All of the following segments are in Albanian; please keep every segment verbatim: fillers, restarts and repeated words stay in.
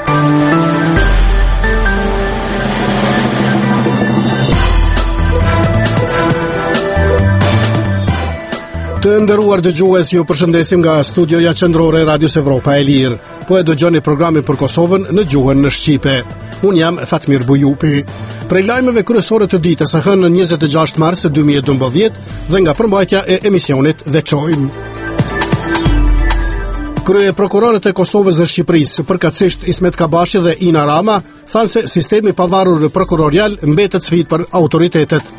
Të nderuar dëgjues, ju përshëndesim nga studioja qendrore e Radios Evropa e Lirë. Po e dëgjoni programin për Kosovën në gjuhën në shqipe. Unë jam Fatmir Bujupi. Prej lajmeve kryesore të ditës së hënë njëzet e gjashtë mars dy mijë e dymbëdhjetë dhe nga përmbajtja e emisionit Veçojmë. Krye prokurorët e Kosovës dhe Shqipërisë, përkatësisht Ismet Kabashi dhe Ina Rama, thanë se sistemi pavarur prokurorial mbetet sfidë për autoritetet.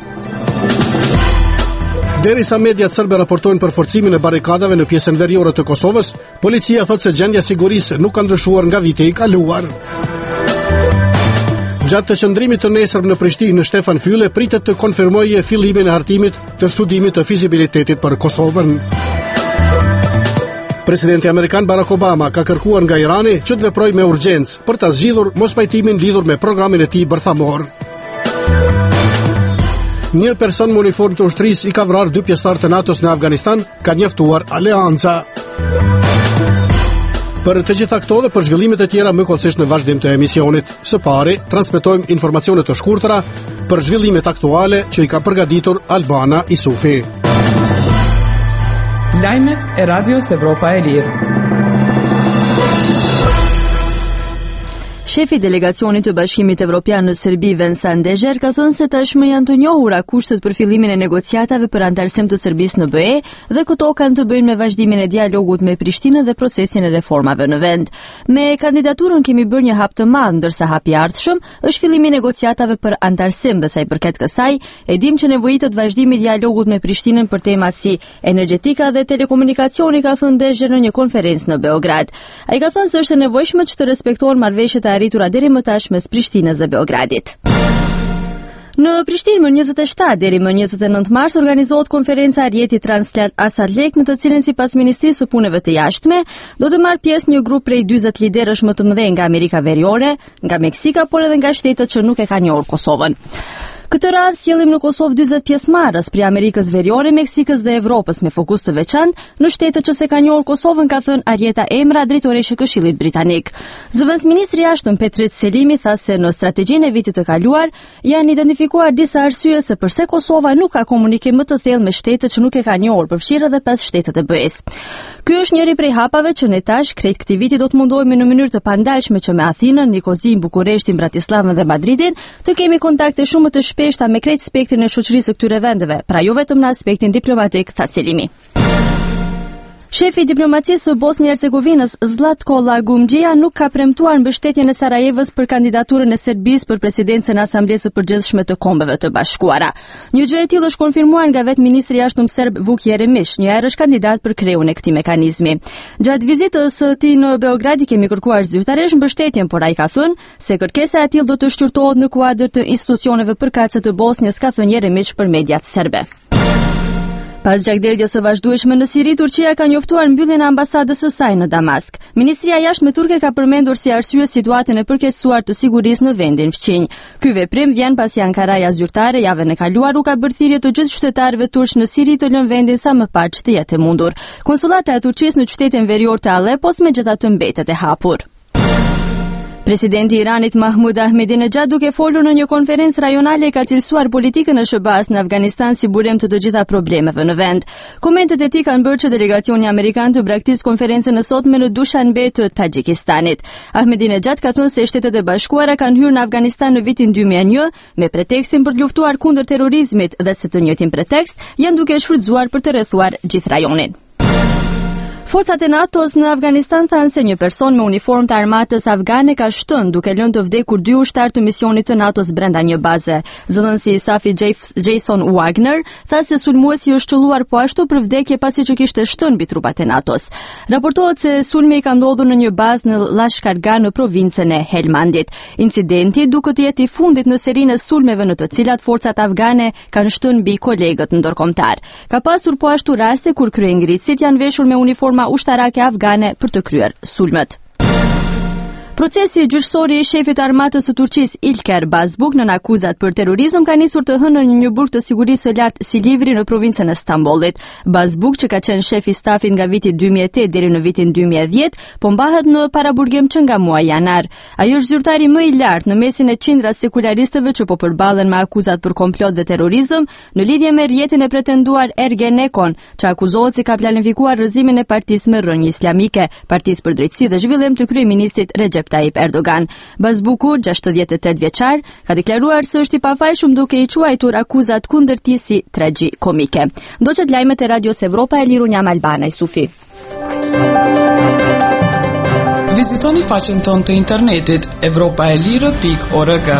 Derisa mediat serbe raportojnë për forcimin e barikadave në pjesën veriore të Kosovës, policia thotë se gjendja sigurisë nuk ka ndryshuar nga viti i kaluar. Gjatë të qëndrimit të nesër në Prishtinë, Stefan Fylle pritet të konfirmojë fillimin e hartimit të studimit të fizibilitetit për Kosovën. Presidenti amerikan Barack Obama ka kërkuar nga Irani që të veprojë me urgjencë për ta zgjidhur mospajtimin lidhur me programin e tij bërthamor. Një person me uniformë të ushtrisë i ka vrarë dy pjesëtar të NATO-s në Afganistan, ka njoftuar Aleanca. Për të gjitha këto dhe për zhvillimet e tjera më kollësisht në vazhdim të emisionit. Së pari, transmetojmë informacione të shkurtra për zhvillimet aktuale që i ka përgatitur Albana Isufi. Lajmet e Radios Evropa e Lirë. Shefi i delegacionit të Bashkimit Evropian në Serbi, Vensant Dejer, ka thënë se tashmë janë të njohura kushtet për fillimin e negociatave për antarësim të Serbisë në B E dhe këto kanë të bëjnë me vazhdimin e dialogut me Prishtinën dhe procesin e reformave në vend. Me kandidaturën kemi bërë një hap të madh, ndërsa hapi i ardhshëm është fillimi i negociatave për antarësim dhe sa i përket kësaj, e dim që nevojitet vazhdimi i dialogut me Prishtinën për tema si energjetika dhe telekomunikacioni, ka thënë Dejer në një konferencë në Beograd. Ai ka thënë se është e nevojshme që të respektohen marrëveshjet e arritura deri më tash mes Prishtinës dhe Beogradit. Në Prishtinë më njëzet e shtatë deri më njëzet e nëntë mars organizohet konferenca Arjeti Translat Asadlek, në të cilën sipas Ministrisë së Punëve të Jashtme do të marrë pjesë një grup prej dyzet liderësh më të mëdhenj nga Amerika Veriore, nga Meksika, por edhe nga shtetet që nuk e kanë njohur Kosovën. Këtë radhë sjellim në Kosovë dyzet pjesëmarrës prej Amerikës Veriore, Meksikës dhe Evropës me fokus të veçantë në shtetet që se kanë njohur Kosovën, ka thënë Arjeta Emra, drejtoreshe e Këshillit Britanik. Zëvendësministri i Jashtëm Petrit Selimi tha se në strategjinë e vitit të kaluar janë identifikuar disa arsye se pse Kosova nuk ka komunikim më të thellë me shtetet që nuk e kanë njohur, përfshirë edhe pesë shtetet e B E-s. Ky është njëri prej hapave që ne tash krejt këtij viti do të mundohemi në mënyrë të pandalshme që me Athinën, Nikozin, Bukureshtin, Bratislavën dhe Madridin të kemi kontakte shumë të shpeshta me krejt spektrin e shoqërisë së këtyre vendeve, pra jo vetëm në aspektin diplomatik, tha Selimi. Shefi i diplomacisë së Bosnjë-Hercegovinës, Zlatko Lagumgjia, nuk ka premtuar mbështetjen e Sarajevës për kandidaturën e Serbisë për presidencën e Asamblesë së Përgjithshme të Kombeve të Bashkuara. Një gjë e tillë është konfirmuar nga vetë ministri i jashtëm serb Vuk Jeremish, një herë është kandidat për krijuën e këtij mekanizmi. Gjatë vizitës së tij në Beograd i kemi kërkuar zyrtarisht mbështetjen, por ai ka thënë se kërkesa e tillë do të shqyrtohet në kuadër të institucioneve përkatëse të Bosnjës, ka thënë Jeremish për mediat serbe. Pas gjakderdhjes së vazhdueshme në Siri, Turqia ka njoftuar mbylljen e ambasadës së saj në Damask. Ministria e Jashtme turke ka përmendur si arsye situatën e përkeqësuar të sigurisë në vendin fqinj. Ky veprim vjen pasi Ankaraja zyrtare javën e kaluar u ka bërë thirrje të gjithë qytetarëve turq në Siri të lënë vendin sa më parë që të jetë e mundur. Konsullata e Turqisë në qytetin verior të Aleppos megjithatë mbetet e hapur. Presidenti i Iranit Mahmud Ahmadinejad, duke folur në një konferencë rajonale, ka cilësuar politikën e S B A-s në Afganistan si burim të të gjitha problemeve në vend. Komentet e tij kanë bërë që delegacioni amerikan të braktisë konferencën e sotme në Dushanbe të Tajikistanit. Ahmadinejad ka thënë se Shtetet e Bashkuara kanë hyrë në Afganistan në vitin dy mijë e një me pretekstin për të luftuar kundër terrorizmit dhe se të njëjtin pretekst janë duke shfrytzuar për të rrethuar gjithë rajonin. Forcat e NATO-s në Afganistan thanë se një person me uniformë të armatës afgane ka shtënë duke lënë të vdekur dy ushtar të misionit të NATO-s brenda një baze. Zëdhënësi i Safi Jason Wagner tha se sulmuesi është qelluar po ashtu për vdekje pasi që kishte shtënë mbi trupat e NATO-s. Raportohet se sulmi ka ndodhur në një bazë në Lashkargah në provincën e Helmandit. Incidenti duket të jetë i fundit në serinë e sulmeve në të cilat forcat afgane kanë shtënë mbi kolegët ndërkombëtar. Ka pasur po ashtu raste kur kryengritësit janë veshur me uniformë ushtarake afgane për të kryer sulmet. Procesi gjyqësor i shefit të armatës së Turqisë Ilker Bazbuk në akuzat për terrorizëm ka nisur të hënën në një burg të sigurisë së lartë Silivri në provincën e Stambollit. Bazbuk, që ka qenë shef i stafit nga viti dy mijë e tetë deri në vitin dy mijë e dhjetë, po mbahet në paraburgim që nga muaji janar. Ai është zyrtari më i lartë në mesin e qindra sekularistëve që po përballen me akuzat për komplot dhe terrorizëm në lidhje me rrjetin e pretenduar Ergenekon, që akuzohet si ka planifikuar rrëzimin e partisë me rrënjë islamike, Partisë për Drejtësi dhe Zhvillim të kryeministit Recep Tayyip Erdogan. Bazbuku, gjashtëdhjetë e tetë vjeçar, ka deklaruar se është i pafajshëm duke i quajtur akuzat kundër tij si tragjikomike. Ndoqet lajmet e Radios Evropa e Liru jam Albana Isufi. Vizitoni faqen tonë të internetit evropaelire pikë org.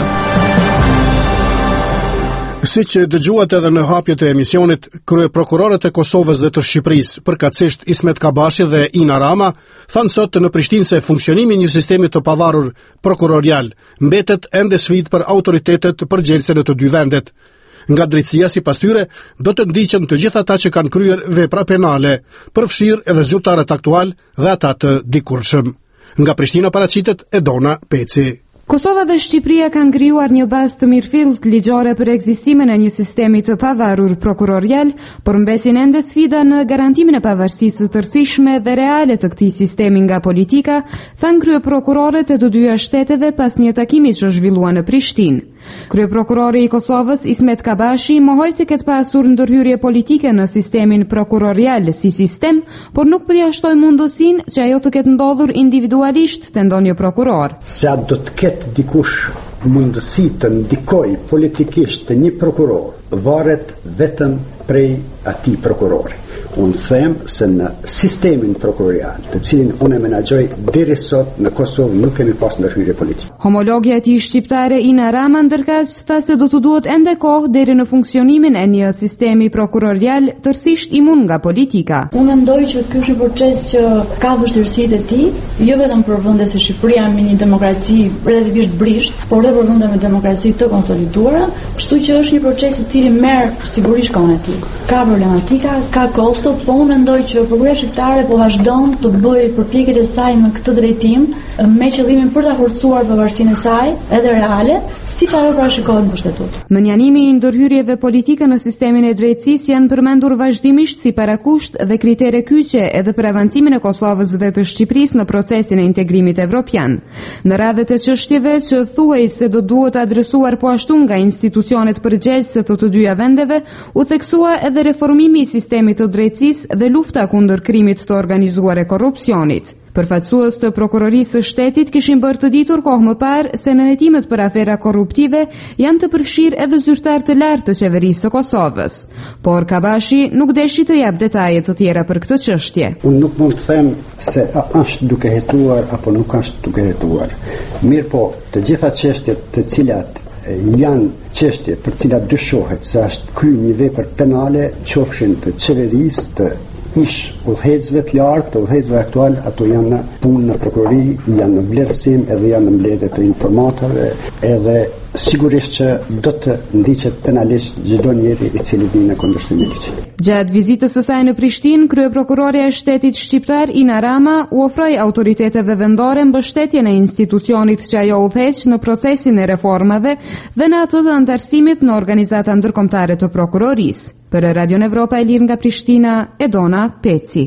Si që dëgjuat edhe në hapjet e emisionit, kryeprokurorët e Kosovës dhe të Shqipërisë, përkatësisht Ismet Kabashi dhe Ina Rama, thanë sot në Prishtinë se funksionimi i një sistemi të pavarur prokurorial mbetet ende sfidë për autoritetet të përgjegjëse në të dy vendet. Nga drejtësia sipas tyre do të ndiqen të gjithë ata që kanë kryer vepra penale, përfshirë edhe zyrtarët aktual dhe ata të dikurshëm. Nga Prishtina paraqitet Edona Peci. Kosova dhe Shqipëria kanë krijuar një bazë të mirëfillt ligjore për ekzistimin e një sistemi të pavarur prokurorial, por mbesin ende sfida në garantimin e pavarësisë së tërësishme dhe reale të këtij sistemi nga politika, thanë kryeprokurorët e të dyja shteteve pas një takimi që zhvillua në Prishtinë. Kryeprokurori i Kosovës Ismet Kabashi mohoi të ketë pasur ndërhyrje politike në sistemin prokurorial si sistem, por nuk përjashtoi mundësinë që ajo të ketë ndodhur individualisht te ndonjë prokuror. Se do të ketë dikush mundësi të ndikoj politikisht të një prokuror, varet vetëm prej atij prokurori. Unë them se në sistemin prokurorial, të cilin unë e menaxhoj deri sot në Kosovë, nuk kemi pas ndërhyrje politike. Homologja e tij shqiptare Ina Rama ndërkaq tha se do të duhet ende kohë deri në funksionimin e një sistemi prokurorial tërësisht imun nga politika. Unë mendoj që ky është një proces që ka vështirësitë e tij, jo vetëm për vende si Shqipëria me një demokraci relativisht brisht, por edhe për vende me demokraci të konsoliduara, kështu që është një proces i cili merr sigurisht kohën e tij. Ka problematika, ka kosto, po unë mendoj që prokuroria shqiptare po vazhdon të bëjë përpjekjet e saj në këtë drejtim me qëllimin për ta forcuar pavarësinë e saj edhe reale, siç ajo parashikohet në kushtetutë. Menjanimi i ndërhyrjeve politike në sistemin e drejtësisë janë përmendur vazhdimisht si parakusht dhe kritere kyçe edhe për avancimin e Kosovës dhe të Shqipërisë në procesin e integrimit evropian. Në radhët e çështjeve që thuaj se do duhet adresuar po ashtu nga institucionet përgjegjëse të të dyja vendeve, u theksua edhe reformimi i sistemit të drejtësisë dhe lufta kundër krimit të organizuar e korrupsionit. Përfaqësues të prokurorisë së shtetit kishin bërë të ditur kohë më parë se në hetimet për afera korruptive janë të përfshirë edhe zyrtar të lartë të qeverisë së Kosovës. Por Kabashi nuk deshi të jap detaje të tjera për këtë çështje. Unë nuk mund të them se a është duke hetuar apo nuk është duke hetuar. Mirë po, të gjitha çështjet të cilat janë çështje për të cilat dyshohet se është kryer një vepër penale, qofshin të qeverisë, të ish udhëhecëve të lartë, të udhëhecëve aktual, ato janë në punë në prokurori, janë në vlerësim edhe janë në mbledhje të informatave, edhe sigurisht që do të ndiqet penalisht çdo njeri i cili vjen në kundërshtim me ligjin. Gjatë vizitës së saj në Prishtinë, kryeprokurorja e shtetit shqiptar Ina Rama u ofroi autoriteteve vendore mbështetjen e institucionit që ajo udhëheq në procesin e reformave dhe në atë të antarësimit në organizata ndërkombëtare të prokurorisë. Për Radion Evropa e Lirë nga Prishtina, Edona Peci.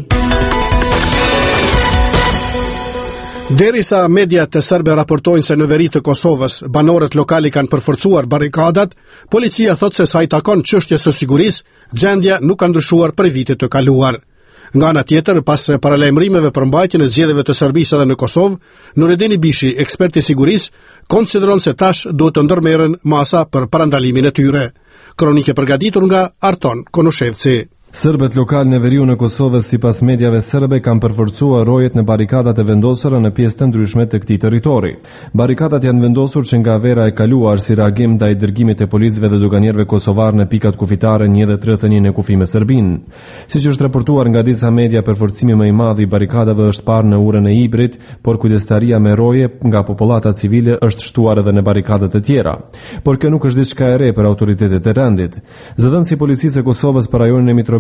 Derisa mediat e serbe raportojnë se në veri të Kosovës banorët lokali kanë përforcuar barrikadat, policia thot se sa i takon çështjes së sigurisë, gjendja nuk ka ndryshuar për vitet të kaluar. Nga ana tjetër, pas paralajmërimeve për mbrojtjen e zgjedhjeve të Serbisë edhe në Kosovë, Nurettin Bishi, ekspert i sigurisë, konsideron se tash duhet të ndërmerren masa për parandalimin e tyre. Kronike përgatitur nga Arton Konushevci. Serbët lokal në veriu në Kosovë sipas mediave serbe kanë përforcuar rojet në barrikadat e vendosura në pjesë të ndryshme të këtij territori. Barrikadat janë vendosur që nga vera e kaluar si reagim ndaj dërgimit të policëve dhe doganierëve kosovar në pikat kufitare një dhe tridhjetë e kufi me Serbinë. Siç është raportuar nga disa media, përforcimi më i madh i barrikadave është parë në urën e Ibrit, por kujdestaria me roje nga popullata civile është shtuar edhe në barrikadat e tjera. Por kjo nuk është diçka e re për autoritetet e rendit. Zëdhënësi i policisë së Kosovës për rajonin e Mitrovicit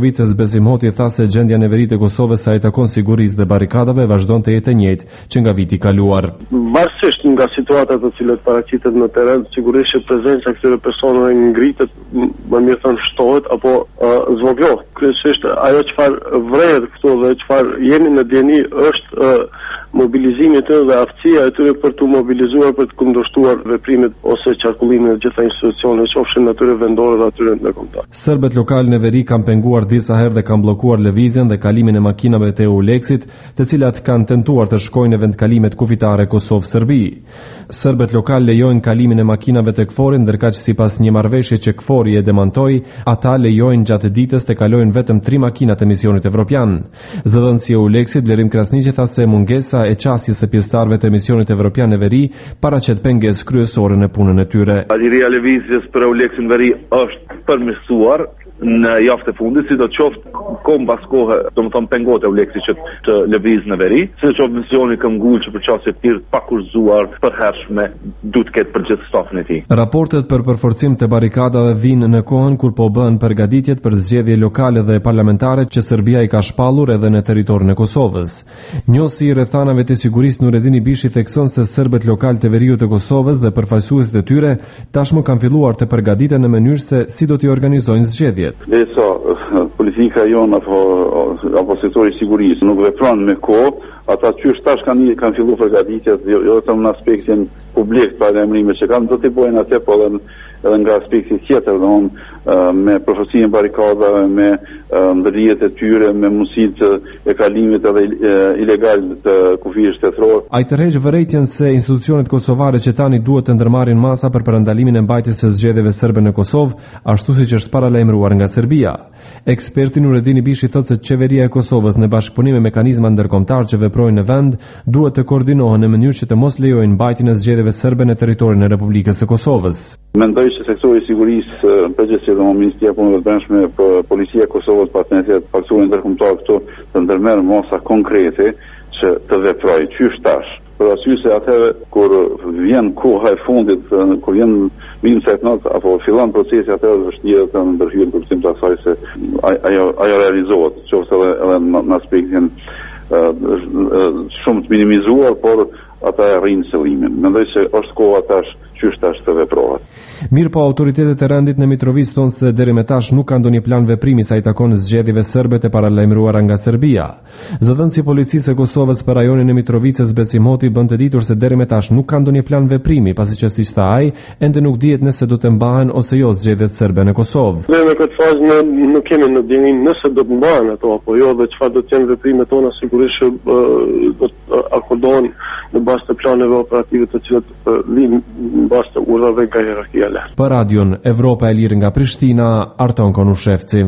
Mitrovicës Besim Hoti tha se gjendja në veri të Kosovës sa i takon sigurisë dhe barikadave vazhdon të jetë e njëjtë që nga viti i kaluar. Varësisht nga situatat të cilat paraqitet në terren, sigurisht që prezenca e këtyre personave ngritet, më mirë thënë shtohet apo uh, zvoglohet. Kryesisht ajo çfarë vret këtu dhe çfarë jemi në dieni është uh, mobilizimi i tyre dhe aftësia e tyre për të mobilizuar për të kundërshtuar veprimet ose qarkullimin e gjitha institucioneve, qofshin atyre vendore dhe atyre ndërkombëtare. Serbët lokal në veri kanë penguar disa herë dhe kanë bllokuar lëvizjen dhe kalimin e makinave të Eulexit, të cilat kanë tentuar të shkojnë në vendkalimet kufitare Kosovë-Serbi. Serbët lokal lejojnë kalimin e makinave të Kforit, ndërkaq sipas një marrëveshje që Kfori e demantoi, ata lejojnë gjatë ditës të kalojnë vetëm tri makina të misionit evropian. Zëdhënësi e Eulexit Blerim Krasniqi tha se mungesa e qasjes së pjesëtarëve të misionit evropian në veri paraqet pengesë kryesore në punën e tyre. Liria e lëvizjes për Eulexin në veri është përmirësuar në javën e fundit, si do të qoftë kom pas kohë, do të thonë pengohet Eulexi që të lëviz në veri, si do të qoftë misioni këmbgul që për çështje të tillë pa kurzuar, përhershme, duhet të ketë për gjithë stafin e tij. Raportet për përforcim të barikadave vinë në kohën kur po bëhen përgatitjet për zgjedhje lokale dhe parlamentare që Serbia i ka shpallur edhe në territorin e Kosovës. Njohësi i rrethanave të sigurisë Nuredini Bishi thekson se serbët lokal të veriut të Kosovës dhe përfaqësuesit e tyre tashmë kanë filluar të përgatiten në mënyrë se si do t'i organizojnë zgjedhjet. Dhe sa politika jonë apo, apo sektori sigurisë nuk vepron me kohë, ata qysh tash kanë kanë filluar përgatitjet jo vetëm në aspektin publik pa emrime që kanë do të bëjnë atë, po edhe, edhe nga aspekti tjetër, domthonë me përfaqësimin e barikadave, me ndërhyrjet e tyre, me mundësitë e kalimit edhe ilegal të kufijës shtetëror. Ai tërheq vërejtjen se institucionet kosovare që tani duhet të ndërmarrin masa për parandalimin e mbajtjes së zgjedhjeve serbe në Kosovë, ashtu siç është paralajmëruar nga Serbia. Eksperti Nuredini Bishi thotë se qeveria e Kosovës në bashkëpunim me mekanizma ndërkombëtar që veprojnë në vend duhet të koordinohen në mënyrë që të mos lejojnë mbajtjen e zgjedhjeve serbe në territorin e Republikës së Kosovës. Mendoj se sektori i sigurisë, përgjithësisht edhe Ministria e Punëve të Brendshme, Policia e Kosovës, partneritetet paktore ndërkombëtare këtu të ndërmerr mosa konkrete që të veprojë qysh tash. Për arsye se atëherë kur vjen koha e fundit, kur vjen vim sa not apo fillon procesi, atëherë është vështirë të ndërhyjë në kuptim të asaj se ajo ajo realizohet, qoftë edhe, edhe në aspektin uh, shumë të minimizuar, por ata e rrinë qëllimin. Mendoj se është koha tash qysh tash të veprohet. Mirë po, autoritetet e rendit në Mitrovic thonë se deri me tash nuk ka ndonjë plan veprimi sa i takon zgjedhjeve serbe të paralajmëruara nga Serbia. Zëdhënësi i policisë së Kosovës për rajonin e Mitrovicës Besim Hoti bën të ditur se deri me tash nuk ka ndonjë plan veprimi, pasi që siç tha ai, ende nuk dihet nëse do të mbahen ose jo zgjedhjet serbe në Kosovë. Ne në këtë fazë ne nuk kemi në dinim nëse do të mbahen ato apo jo dhe çfarë do të jenë veprimet tona, sigurisht do të akordohen në bazë të planeve operative të cilat linë në bazë të urdhave nga hierarkia e lartë. Për Radion Evropa e Lirë nga Prishtina, Arton Konushevci.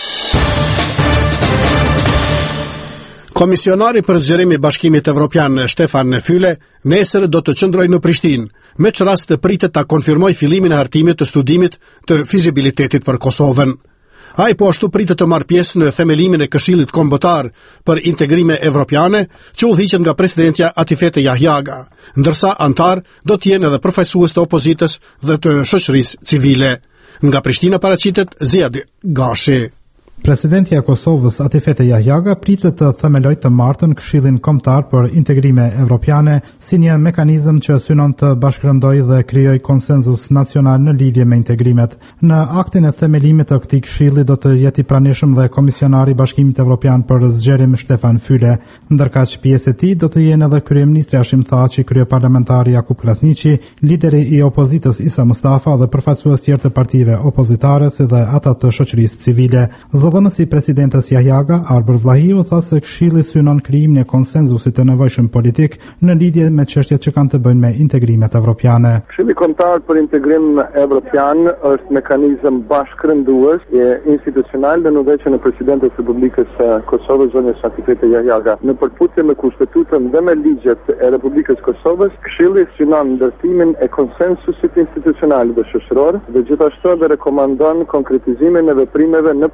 Komisionari për zgjerim i Bashkimit Evropian Stefan Füle nesër do të qëndrojë në Prishtinë, me që rast të pritet ta konfirmoj fillimin e hartimit të studimit të fizibilitetit për Kosovën. Ai po ashtu pritet të marrë pjesë në themelimin e Këshillit Kombëtar për Integrime Evropiane, që udhëhiqet nga presidentja Atifete Jahjaga, ndërsa antar do të jenë edhe përfaqësues të opozitës dhe të shoqërisë civile. Nga Prishtina paraqitet Ziad Gashi. Presidentja e Kosovës Atifete Jahjaga pritet të themelojë të martën Këshillin Kombëtar për Integrime Evropiane si një mekanizëm që synon të bashkërëndojë dhe krijojë konsenzus nacional në lidhje me integrimet. Në aktin e themelimit të këtij këshilli do të jetë i pranishëm dhe komisionari i Bashkimit Evropian për zgjerim Stefan Füle, ndërkaq pjesë e tij do të jenë edhe kryeministri Hashim Thaçi, kryeparlamentari Jakub Krasniqi, lideri i opozitës Isa Mustafa dhe përfaqësues tjerë të partive opozitare si dhe ata të shoqërisë civile. Zëdhënësi presidentës Jahjaga, Arbër Vllahiu, tha se këshilli synon krijimin e konsenzusit të nevojshëm politik në lidhje me çështjet që kanë të bëjnë me integrimet evropiane. Këshilli Kombëtar për Integrim Evropian është mekanizëm bashkërëndues e institucional dhe në veçën e presidentës së Republikës së Kosovës, zonjës Atifete Jahjaga. Në përputhje me kushtetutën dhe me ligjet e Republikës Kosovës, këshilli synon ndërtimin e konsensusit institucional dhe shoqëror dhe gjithashtu edhe rekomandon konkretizimin e veprimeve në procesin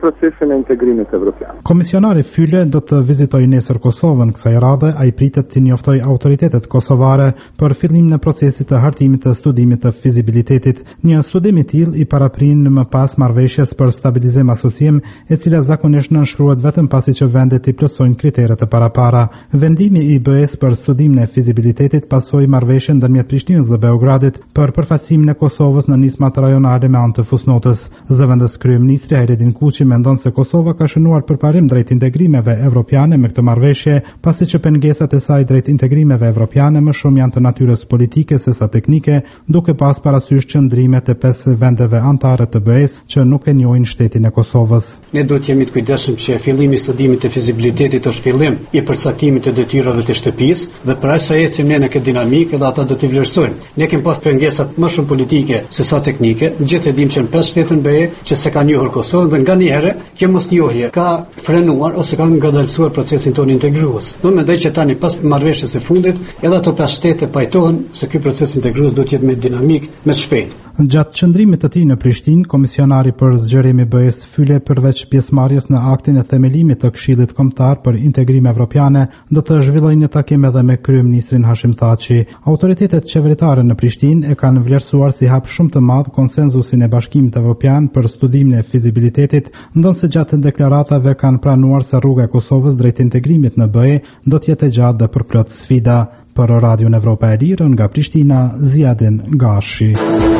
e integrimit evropian. Komisionari Fyle do të vizitojë nesër Kosovën. Kësaj radhe ai pritet të njoftojë autoritetet kosovare për fillimin e procesit të hartimit të studimit të fizibilitetit. Një studim i tillë i paraprin më pas marrëveshjes për stabilizim asociem, e cila zakonisht nënshkruhet vetëm pasi që vendet i plotësojnë kriteret e parapara. Vendimi i B E-s për studimin e fizibilitetit pasoi marrëveshjen ndërmjet Prishtinës dhe Beogradit për përfaqësimin e Kosovës në nismat rajonale me anë të fusnotës. Zëvendës kryeministri Hajredin Kuçi mendon se Kosova ka shënuar përparim drejt integrimeve evropiane me këtë marrëveshje, pasi që pengesat e saj drejt integrimeve evropiane më shumë janë të natyrës politike se sa teknike, duke pas parasysh qëndrimet e pesë vendeve anëtare të B E-s që nuk e njohin shtetin e Kosovës. Ne duhet jemi të kujdesshëm që fillimi i studimit të fizibilitetit është fillim i përcaktimit të detyrave të shtëpisë dhe për aq sa ecim ne në këtë dinamikë edhe ata do të vlerësojnë. Ne kemi pas pengesat më shumë politike se sa teknike. Gjithë e dimë që në pesë shtete në B E që se ka njohur Kosovën dhe nganjëherë kjo mosnjohje ka frenuar ose ka ngadalësuar procesin tonë integrues. Do mendoj që tani pas marrëveshjes së fundit edhe ato pesë shtete pajtohen se ky proces integrues do të jetë me dinamik më shpejt. Gjatë qëndrimit të tij në Prishtinë, komisionari për zgjerim i B E-s Fyle përveç pjesëmarrjes në aktin e themelimit të Këshillit Kombëtar për Integrim Evropiane, do të zhvillojë një takim edhe me kryeministrin Hashim Thaçi. Autoritetet qeveritare në Prishtinë e kanë vlerësuar si hap shumë të madh konsenzusin e Bashkimit Evropian për studimin e fizibilitetit, ndonse gjatë deklaratave kanë pranuar se rruga e Kosovës drejt integrimit në B E do të jetë e gjatë dhe përplot sfida. Për Radion Evropa e Lirë nga Prishtina, Ziadin Gashi.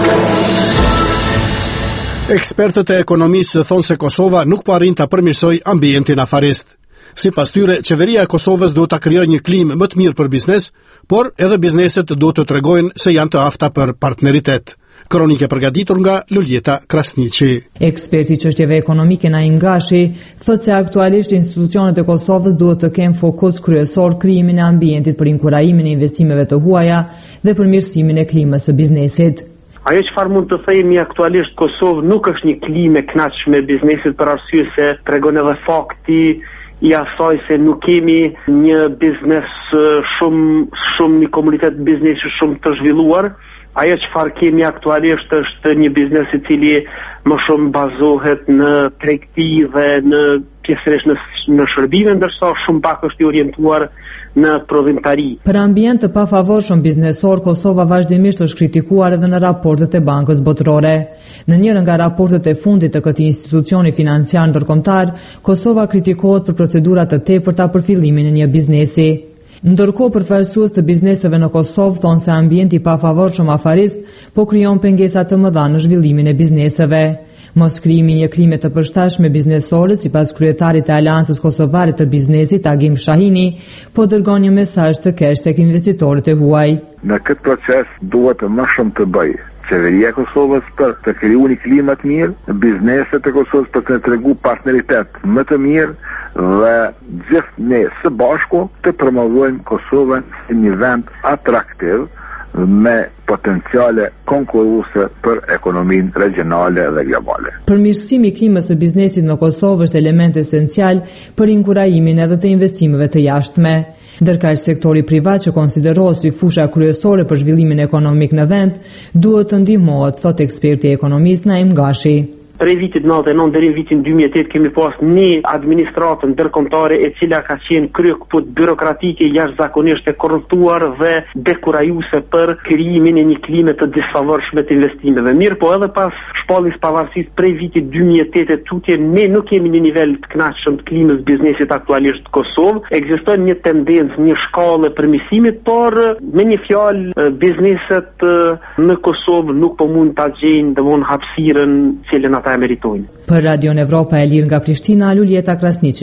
Ekspertët e ekonomisë thonë se Kosova nuk po arrin ta përmirësojë ambientin afarist. Sipas tyre, qeveria e Kosovës duhet ta krijojë një klimë më të mirë për biznes, por edhe bizneset duhet të tregojnë se janë të afta për partneritet. Kronike përgatitur nga Luljeta Krasniqi. Eksperti i çështjeve ekonomike Naim Gashi thotë se aktualisht institucionet e Kosovës duhet të kenë fokus kryesor krijimin e ambientit për inkurajimin e investimeve të huaja dhe përmirësimin e klimës së biznesit. Ajo çfarë mund të themi aktualisht, Kosovë nuk është një klimë e kënaqshme biznesit për arsye se tregon edhe fakti i asaj se nuk kemi një biznes shumë shumë një komunitet biznesi shumë të zhvilluar. Ajo çfarë kemi aktualisht është një biznes i cili më shumë bazohet në tregti dhe në pjesërisht në, në shërbime, ndërsa shumë pak është i orientuar në prodhimtari. Për ambient të pafavorshëm biznesor, Kosova vazhdimisht është kritikuar edhe në raportet e Bankës Botërore. Në njërin nga raportet e fundit të këtij institucioni financiar ndërkombëtar, Kosova kritikohet për procedura të tepërta për fillimin e një biznesi. Ndërkohë, përfaqësues të bizneseve në Kosovë thonë se ambienti i pafavorshëm afarist po krijon pengesa të mëdha në zhvillimin e bizneseve. Mos krijimi i një klime të përshtatshme biznesore, sipas kryetarit të Aleancës Kosovare të Biznesit Agim Shahini, po dërgon një mesazh të keq tek investitorët e huaj. Në këtë proces duhet më shumë të bëjë qeveria e Kosovës për të krijuar një klimë të mirë, bizneset e Kosovës për të treguar partneritet më të mirë dhe gjithë ne së bashku të promovojmë Kosovën si një vend atraktiv me potenciale konkurruese për ekonominë regionale dhe globale. Përmirësimi i klimës së biznesit në Kosovë është element esencial për inkurajimin edhe të investimeve të jashtme. Ndërkaq sektori privat që konsiderohet si fusha kryesore për zhvillimin ekonomik në vend, duhet të ndihmohet, thotë eksperti ekonomist Naim Gashi. Prej vitit nëntëdhjetë e nëntë deri në vitin dy mijë e tetë kemi pas një administratë ndërkombëtare e cila ka qenë kryekëput byrokratike jashtëzakonisht e korruptuar dhe dekurajuese për krijimin e një klime të disfavorshme të investimeve. Mirë, po edhe pas shpalljes pavarësisë prej vitit dy mijë e tetë tutje ne nuk kemi një nivel të kënaqshëm të klimës biznesit aktualisht në Kosovë. Ekziston një tendencë, një shkallë përmirësimit, por me një fjalë bizneset në Kosovë nuk po mund ta gjejnë domon hapësirën cilën ata e meritojnë. Për Radion Evropa e Lirë nga Prishtina, Luljeta Krasniqi.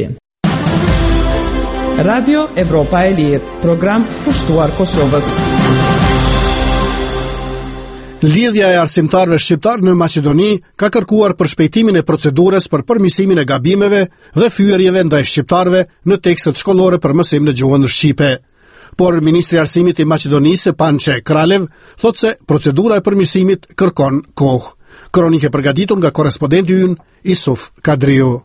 Radio Evropa e Lirë, program pushtuar Kosovës. Lidhja e arsimtarëve shqiptar në Maqedoni ka kërkuar përshpejtimin e procedurës për përmirësimin e gabimeve dhe fyerjeve ndaj shqiptarëve në tekstet shkollore për mësim në gjuhën shqipe. Por ministri i arsimit i Maqedonisë, Pançe Kralev, thotë se procedura e përmirësimit kërkon kohë. Kronike përgatitur nga korespondenti ynë Isuf Kadriu.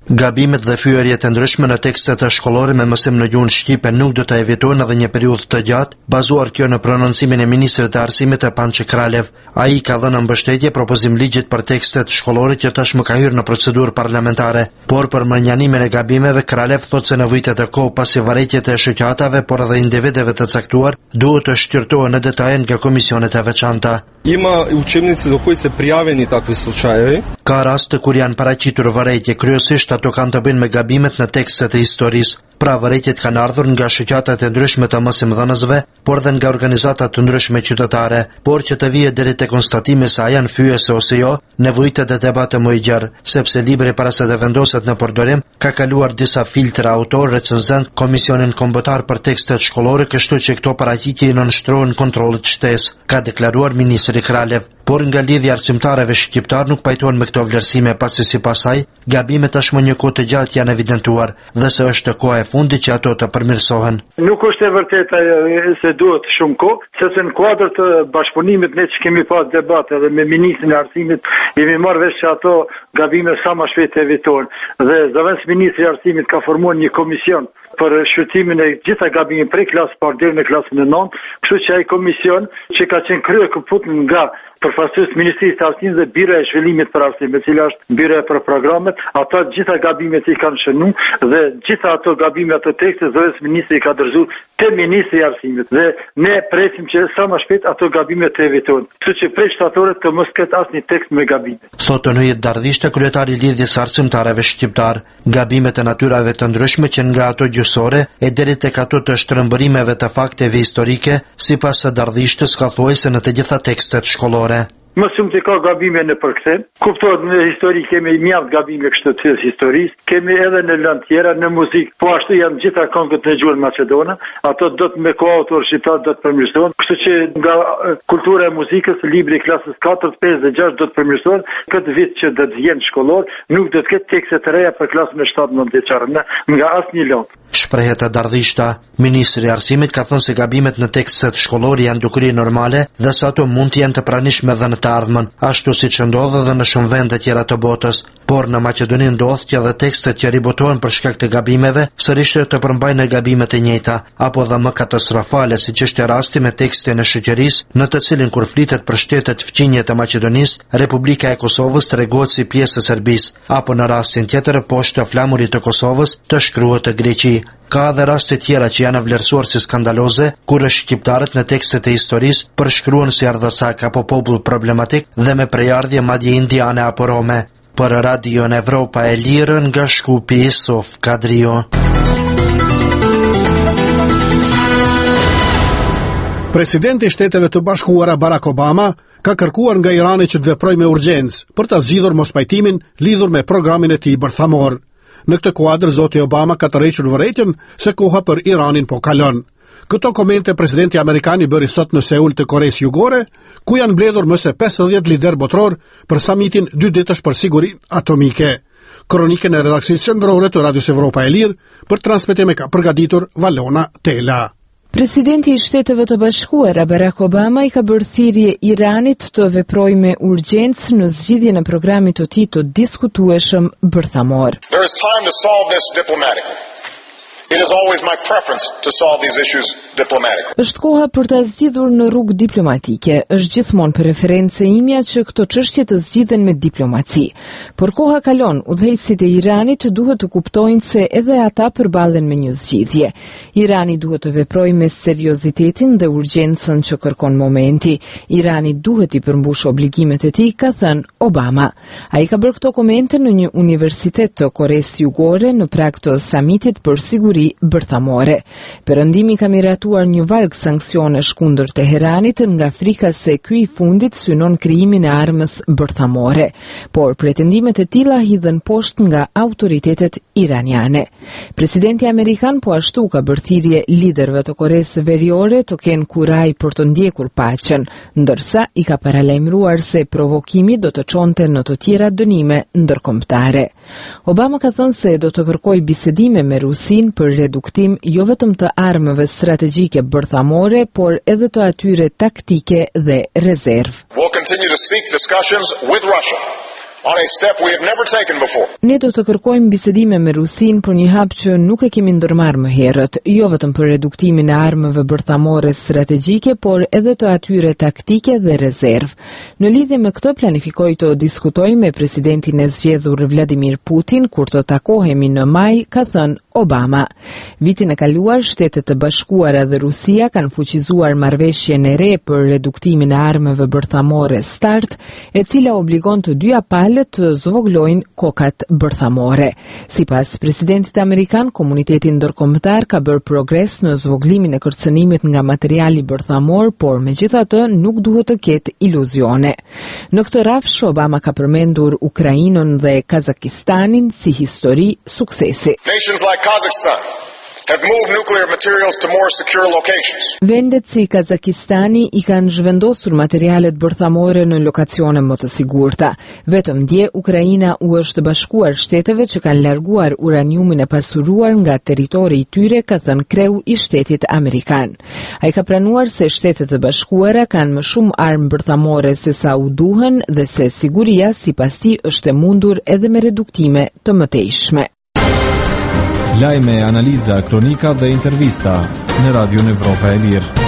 Gabimet dhe fyerjet e ndryshme në tekstet e shkollore me mësim në gjuhën shqipe nuk do të evitojnë edhe një periudhë të gjatë, bazuar kjo në prononcimin e ministrit të arsimit e Pançe Kralev. Ai ka dhënë mbështetje propozim ligjit për tekstet shkollore që tashmë ka hyrë në procedurë parlamentare, por për mënjanimin e gabimeve Kralev thotë se nevojitet e kohë pasi vërejtjet e shoqatave, por edhe individeve të caktuar duhet të shqyrtohen në detaje nga komisionet e veçanta. Ima učebnice do koje se prijavljeni takvi slučajevi. Ka raste kur janë paraqitur vërejtje, kryesisht ato kanë të bëjnë me gabimet në tekstet e historisë. Pra vërejtjet kanë ardhur nga shoqatat e ndryshme të mësimdhënësve, por dhe nga organizata të ndryshme qytetare, por që të vije deri te konstatimi se a janë fyese ose jo, nevojitet e debate më i gjerë, sepse libri para se të vendoset në përdorim ka kaluar disa filtra autor, recenzent, komisionin kombëtar për tekstet shkollore, kështu që këto paraqitje i nënshtrohen kontrollit shtesë, ka deklaruar ministri Kralev. Por nga lidhja arsimtarëve shqiptar nuk pajtohen me këto vlerësime, pasi sipas saj, gabimet tashmë një kohë të gjatë janë evidentuar dhe se është koha e fundit që ato të përmirësohen. Nuk është e vërtetë se duhet shumë kohë, sepse në kuadër të bashkëpunimit ne që kemi pas debate edhe me ministrin e arsimit, jemi marrë vesh që ato gabime sa më shpejt të evitohen. Dhe zëvendës ministri i arsimit ka formuar një komision për shqyrtimin e gjitha gabimeve prej klasës parë deri në klasën e nëntë, kështu që ai komision që ka qenë kryer këputën nga përfaqësues Ministrisë të Arsimit dhe Byroja e Zhvillimit për Arsim, e cila është byroja për programet, ato gjitha gabimet i kanë shënuar dhe gjitha ato gabime ato tekste zëvendës ministri i ka dorëzuar te ministri i Arsimit dhe ne presim që sa më shpejt ato gabime të evitohen, kështu që prej shtatorët të mos ketë asnjë tekst me gabime. Thotë Nujet Dardhishte, kryetari i lidhjes arsimtarëve shqiptar, gabimet e natyrave të ndryshme që nga ato gjysore e deri tek ato të shtrëmbërimeve të fakteve historike, sipas së Dardhishtes ka thuajse në të gjitha tekstet shkollore. Më shumë të ka gabime në përkthem. Kuptohet në histori kemi mjaft gabime kështu të historisë, kemi edhe në lëndë tjera, në muzikë, po ashtu janë gjitha këngët në gjuhën maqedone, ato do të me koautor shqiptar do të përmirësohen, kështu që nga kultura e muzikës, libri i klasës katër, pesë dhe gjashtë do të përmirësohen. Këtë vit që do të jenë shkollor, nuk do të ketë tekste të reja për klasën e shtatë nëntë vjeçare, nga asnjë lëndë. Shprehet e Dardhishta, ministri i Arsimit ka thënë se gabimet në tekstet shkollore janë dukuri normale dhe se ato mund të jenë të pranishme edhe në të ardhmen, ashtu siç ndodh edhe në shumë vende tjera të botës, por në Maqedoni ndodh që edhe tekstet që ribotohen për shkak të gabimeve sërish të përmbajnë gabimet e njëjta, apo dhe më katastrofale siç është rasti me tekstin e shoqërisë, në të cilin kur flitet për shtetet fqinje të Maqedonisë, Republika e Kosovës tregohet si pjesë e Serbisë, apo në rastin tjetër poshtë të flamurit të Kosovës të shkruhet të Greqi. Ka edhe raste tjera që janë vlerësuar si skandaloze, kur shqiptarët në tekstet e historisë përshkruan si ardhësak apo popull problematik dhe me prejardhje madje indiane apo rome. Për Radio në Evropa e Lirë nga Shkupi, Sof Kadrio. Presidenti i Shteteve të Bashkuara Barack Obama ka kërkuar nga Irani që të veprojë me urgjencë për ta zgjidhur mospajtimin lidhur me programin e tij bërthamor. Në këtë kuadër, zoti Obama ka tërhequr vërejtjen se koha për Iranin po kalon. Këto komente presidenti amerikan i bëri sot në Seul të Koreas Jugore, ku janë mbledhur më së pesëdhjetë lider botror për samitin dy ditësh për sigurinë atomike. Kronikën e redaksionit qendrore të Radios Evropa e Lirë për transmetim e ka përgatitur Valona Tela. Presidenti i Shteteve të Bashkuara Barack Obama i ka bërë thirrje Iranit të veprojë me urgjencë në zgjidhjen e programit të tij të diskutueshëm bërthamor. There is time to solve this diplomatically. It is always my preference to solve these issues diplomatically. Është koha për ta zgjidhur në rrugë diplomatike. Është gjithmonë preferencë imja që këto çështje të zgjidhen me diplomaci. Por koha kalon, udhëheqësit e Iranit duhet të kuptojnë se edhe ata përballen me një zgjidhje. Irani duhet të veprojë me seriozitetin dhe urgjencën që kërkon momenti. Irani duhet i përmbush obligimet e tij, ka thënë Obama. Ai ka bërë këto komente në një universitet të Koreas Jugore në prag të samitit për siguri bërthamore. Perëndimi ka miratuar një varg sanksionesh kundër Teheranit nga frika se ky i fundit synon krijimin e armës bërthamore, por pretendimet e tilla hidhen poshtë nga autoritetet iraniane. Presidenti amerikan po ashtu ka bërë thirrje liderëve të Koreas së Veriore të kenë kuraj për të ndjekur paqen, ndërsa i ka paralajmëruar se provokimi do të çonte në të tjera dënime ndërkombëtare. Obama ka thënë se do të kërkojë bisedime me Rusinë për reduktim jo vetëm të armëve strategjike bërthamore, por edhe të atyre taktike dhe rezervë. We'll continue to seek discussions with Russia on a step we have never taken before. Ne do të kërkojmë bisedime me Rusin për një hap që nuk e kemi ndërmarrë më herët, jo vetëm për reduktimin e armëve bërthamore strategjike, por edhe të atyre taktike dhe rezervë. Në lidhje me këtë planifikoj të diskutoj me presidentin e zgjedhur Vladimir Putin kur të takohemi në maj, ka thënë Obama. Vitin e kaluar, Shtetet e Bashkuara dhe Rusia kanë fuqizuar marrëveshjen e re për reduktimin e armëve bërthamore START, e cila obligon të dyja palët të zvoglojnë kokat bërthamore. Sipas presidentit amerikan, komuniteti ndërkombëtar ka bërë progres në zvoglimin e kërcënimit nga materiali bërthamor, por megjithatë nuk duhet të ketë iluzione. Në këtë rafsh, Obama ka përmendur Ukrainën dhe Kazakistanin si histori suksesi. Nations like Kazakhstan have moved nuclear materials to more secure locations. Vendet si Kazakistani i kanë zhvendosur materialet bërthamore në lokacione më të sigurta. Vetëm dje Ukraina u është bashkuar shteteve që kanë larguar uraniumin e pasuruar nga territori i tyre, ka thënë kreu i shtetit amerikan. Ai ka pranuar se Shtetet e Bashkuara kanë më shumë armë bërthamore se sa u duhen dhe se siguria sipas tij është e mundur edhe me reduktime të mëtejshme. Lajme, analiza, kronika dhe intervista në Radion Evropa e Lirë.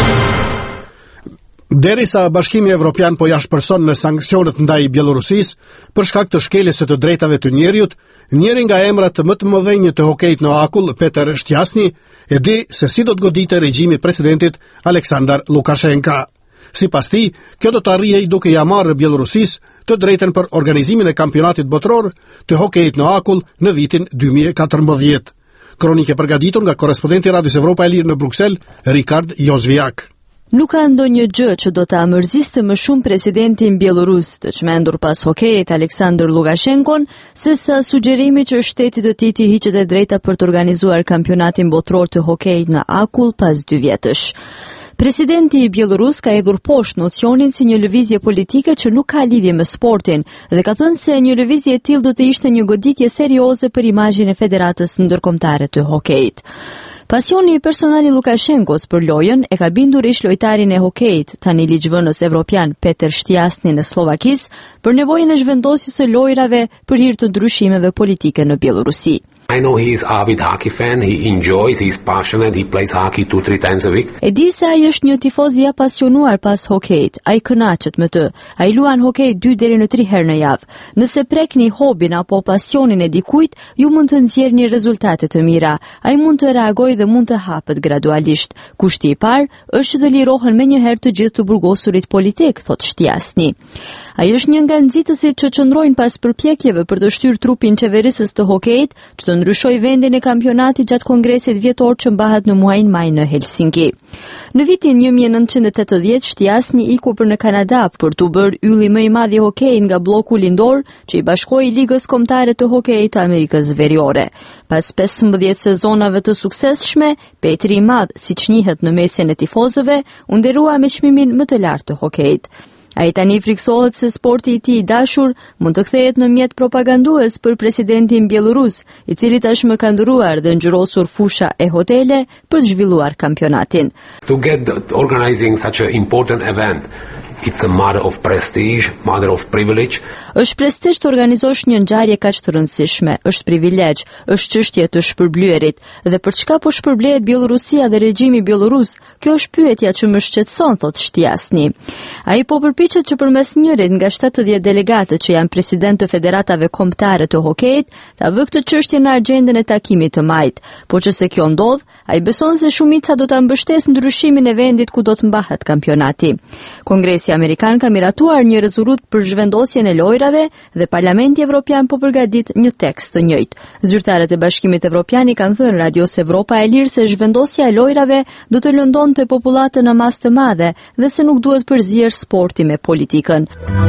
Derisa Bashkimi Evropian po jashpërson në sanksionet ndaj Bielorusisë për shkak të shkeljes së të drejtave të njerëzit, njëri nga emrat më të mëdhenj të hokejit në akull, Peter Shtiasni, e di se si do të goditë regjimi presidentit Aleksandar Lukashenka. Sipas tij, kjo do të arrijë duke ia marrë Bielorusisë të drejtën për organizimin e kampionatit botror të hokejit në akull në vitin dy mijë e katërmbëdhjetë. Kronike përgatitur nga korrespondenti Radios Evropa e Lirë në Bruksel, Rikard Jozviak. Nuk ka ndonjë gjë që do të amërziste më shumë presidentin bielorus të çmendur pas hokejit Aleksandar Lukashenkon, se sa sugjerimi që shteti i tij të hiqet e drejta për të organizuar kampionatin botror të hokejit në akull pas dy vjetësh. Presidenti i Bielorus ka hedhur poshtë nocionin si një lëvizje politike që nuk ka lidhje me sportin dhe ka thënë se një lëvizje e tillë do të ishte një goditje serioze për imazhin e Federatës Ndërkombëtare të Hokejit. Pasioni personal i Lukashenkos për lojën e ka bindur ish lojtarin e hokejit, tani ligjvënës evropian Peter Shtiasni në Slovakisë, për nevojën e zhvendosjes së lojrave për hir të ndryshimeve politike në Bielorusi. I know he is avid hockey fan, he enjoys, he is passionate, he plays hockey two, three times a week. E di se ai është një tifoz i apasionuar pas hokejit, ai kënaqet me të, ai luan hokej dy deri në tre herë në javë. Nëse prekni hobin apo pasionin e dikujt, ju mund të nxjerrni rezultate të mira, ai mund të reagojë dhe mund të hapet gradualisht. Kushti i parë është të lirohen menjëherë të gjithë të burgosurit politik, thot Shtiasni. Ai është një nga nxitësit që qëndrojnë pas përpjekjeve për të shtyrë trupin qeverisës të hokejit, që të ndryshoj vendin e kampionatit gjatë kongresit vjetor që mbahet në muajin maj në Helsinki. Në vitin një mijë e nëntëqind e tetëdhjetë, Shtiasni iku për në Kanada për të bërë ylli më i madh i hokejit nga bloku lindor, që i bashkoi Ligës Kombëtare të Hokejit të Amerikës Veriore. Pas pesëmbëdhjetë sezonave të suksesshme, Petri i Madh, siç njihet në mesin e tifozëve, u nderua me çmimin më të lartë të hokejit. Ai tani friksohet se sporti i tij i dashur mund të kthehet në mjet propagandues për presidentin bielorus, i cili tashmë ka ndëruar dhe ngjyrosur fusha e hotele për të zhvilluar kampionatin. To get the, organizing such an important event, it's a matter of prestige, matter of privilege. Është prestigj të organizosh një ngjarje kaq të rëndësishme, është privilegj, është çështje të shpërblyerit, dhe për çka po shpërblehet Bielorusia dhe regjimi bielorus? Kjo është pyetja që më shqetëson, thot Shtiasni. Ai po përpiqet që përmes njërit nga shtatëdhjetë delegatë që janë president të federatave kombëtare të hokejit, ta vë këtë çështje në agjendën e takimit të majit. Po që se kjo ndodh, ai beson se shumica do ta mbështesë ndryshimin e vendit ku do të mbahet kampionati. Kongresi Amerikan ka miratuar një rezolutë për zhvendosjen e lojrave dhe Parlamenti Evropian po përgatit një tekst të njëjtë. Zyrtarët e Bashkimit Evropian i kanë thënë Radios Evropa e Lirë se zhvendosja e lojrave do të lëndonte popullatën në masë të madhe dhe se nuk duhet përzier sporti me politikën.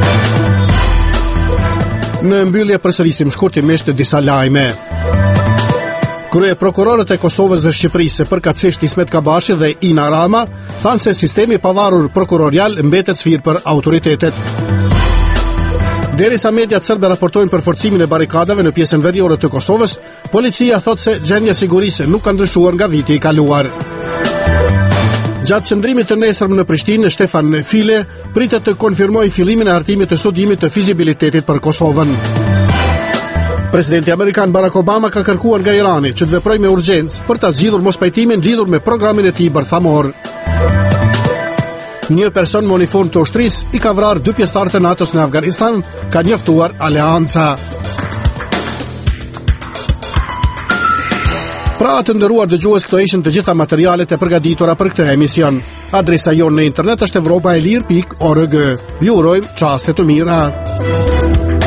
Në mbyllje përsërisim shkurtimisht disa lajme. Krye prokurorët e Kosovës dhe Shqipërisë, përkatësisht Ismet Kabashi dhe Ina Rama, thanë se sistemi pavarur prokurorial mbetet sfidë për autoritetet. Derisa mediat serbe raportojnë për forcimin e barikadave në pjesën veriore të Kosovës, policia thotë se gjendja sigurisë nuk ka ndryshuar nga viti i kaluar. Gjatë qëndrimit të nesërm në Prishtinë, Stefan File pritet të konfirmojë fillimin e hartimit të studimit të fizibilitetit për Kosovën. Presidenti amerikan Barack Obama ka kërkuar nga Irani që të veprojë me urgjencë për ta zgjidhur mospajtimin lidhur me programin e tij bërthamor. Një person me uniformë të ushtrisë i ka vrarë dy pjesëtarë të NATO-s në Afganistan, ka njoftuar Aleanca. Pra të nderuar dëgjues, këto ishin të gjitha materialet e përgatitura për këtë emision. Adresa jonë në internet është evropaelir pikë org. Ju urojmë çaste të mira.